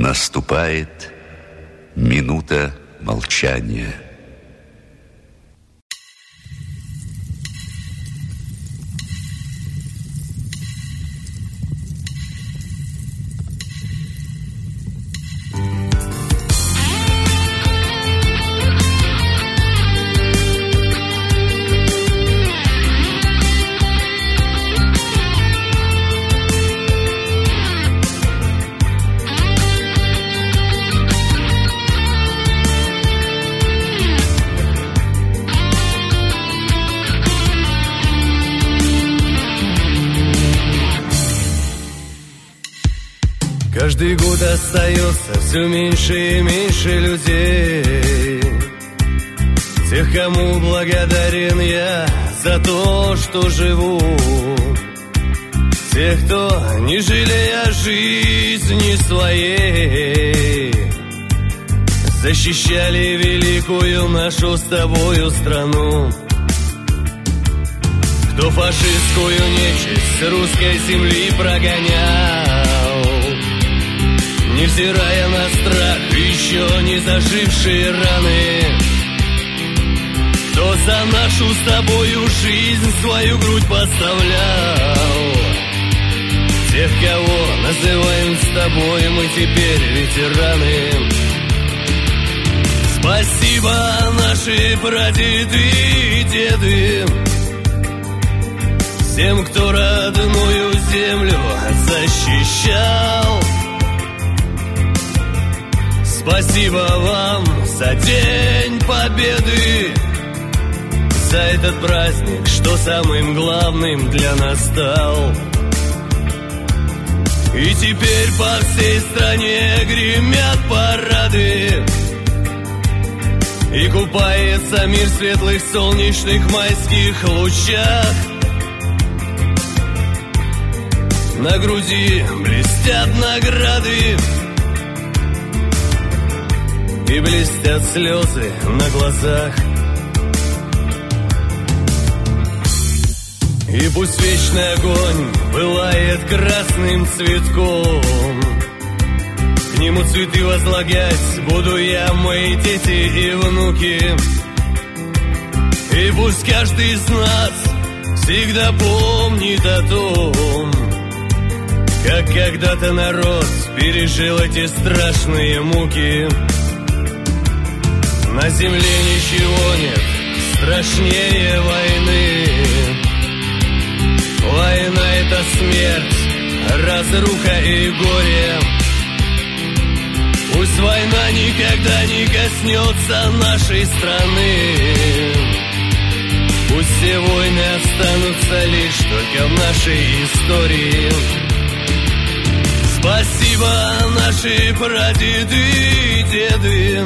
Наступает минута молчания. Каждый год остается все меньше и меньше людей, тех, кому благодарен я за то, что живу, тех, кто, не жалея жизни своей, защищали великую нашу с тобою страну, кто фашистскую нечисть с русской земли прогонял, невзирая на страх, еще не зажившие раны, кто за нашу с тобою жизнь свою грудь подставлял, тех, кого называем с тобой мы теперь ветераны. Спасибо, наши прадеды и деды, всем, кто родную землю защищал. Спасибо вам за День Победы, за этот праздник, что самым главным для нас стал. И теперь по всей стране гремят парады, и купается мир в светлых солнечных майских лучах. На груди блестят награды, и блестят слезы на глазах. И пусть вечный огонь пылает красным цветком, к нему цветы возлагать буду я, мои дети и внуки. И пусть каждый из нас всегда помнит о том, как когда-то народ пережил эти страшные муки. На земле ничего нет страшнее войны. Война — это смерть, разруха и горе. Пусть война никогда не коснется нашей страны. Пусть все войны останутся лишь только в нашей истории. Спасибо, наши прадеды и деды,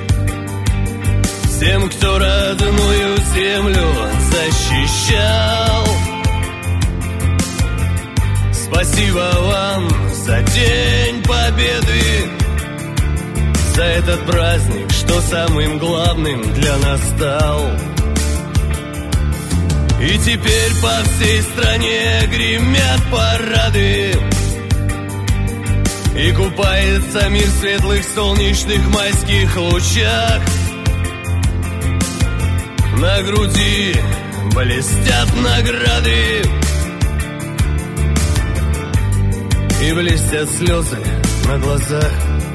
всем, кто родную землю защищал. Спасибо вам за День Победы, за этот праздник, что самым главным для нас стал. И теперь по всей стране гремят парады, и купается мир в светлых солнечных майских лучах. На груди блестят награды, и блестят слезы на глазах.